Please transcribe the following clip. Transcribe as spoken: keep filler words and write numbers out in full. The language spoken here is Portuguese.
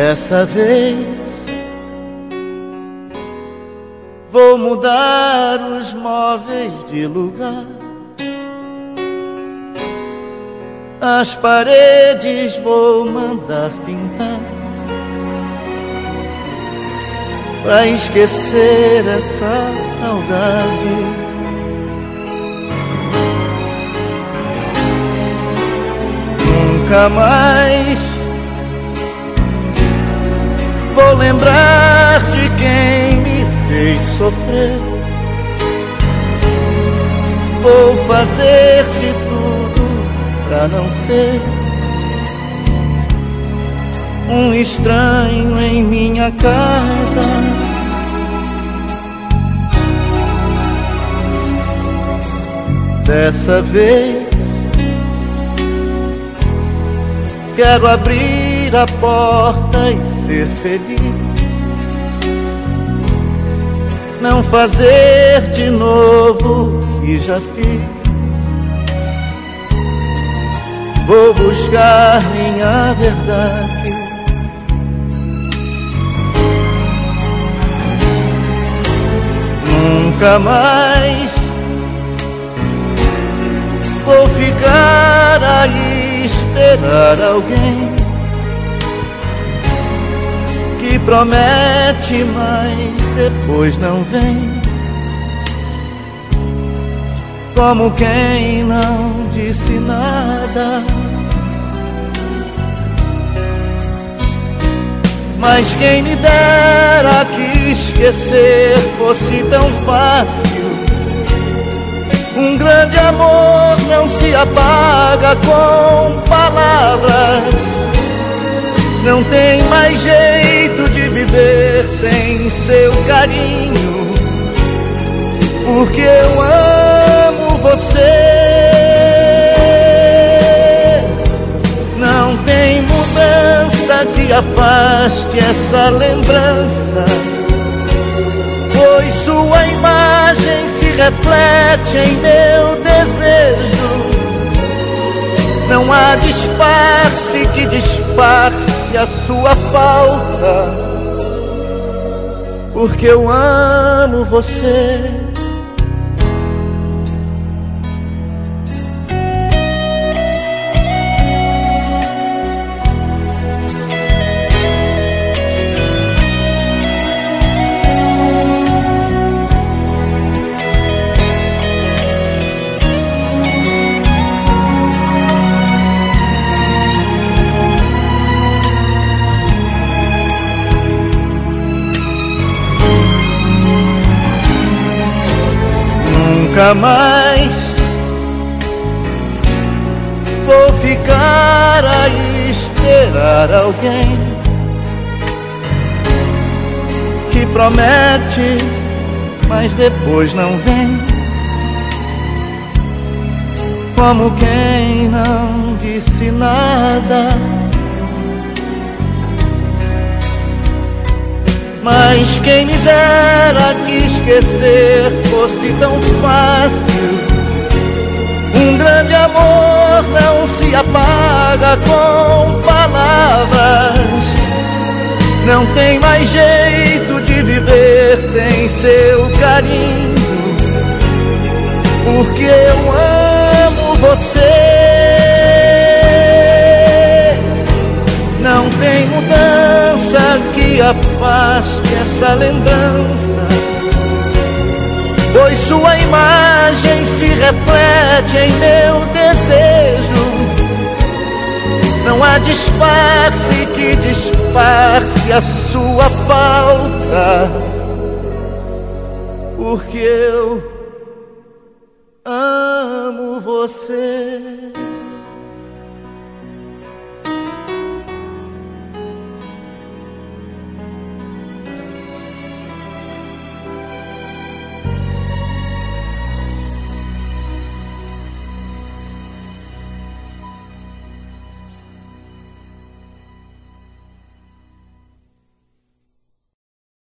Dessa vez vou mudar os móveis de lugar, as paredes vou mandar pintar, pra esquecer essa saudade. Nunca mais vou lembrar de quem me fez sofrer. Vou fazer de tudo pra não ser um estranho em minha casa. Dessa vez quero abrir a porta e ser feliz, não fazer de novo o que já fiz. Vou buscar minha verdade. Nunca mais vou ficar aí esperar alguém que promete, mas depois não vem, como quem não disse nada. Mas quem me dera que esquecer fosse tão fácil. Um grande amor não se apaga com palavras. Não tem mais jeito de viver sem seu carinho, porque eu amo você. Não tem mudança que afaste essa lembrança, pois sua imagem se reflete em meu desejo. Não há disfarce que disfarce a sua falta, porque eu amo você. Nunca mais vou ficar aí esperar alguém que promete, mas depois não vem, como quem não disse nada. Mas quem me dera que esquecer fosse tão fácil. Um grande amor não se apaga com palavras. Não tem mais jeito de viver sem seu carinho, porque eu amo você. Não tem mudança que afaste essa lembrança, pois sua imagem se reflete em meu desejo. Não há disfarce que disfarce a sua falta, porque eu amo você.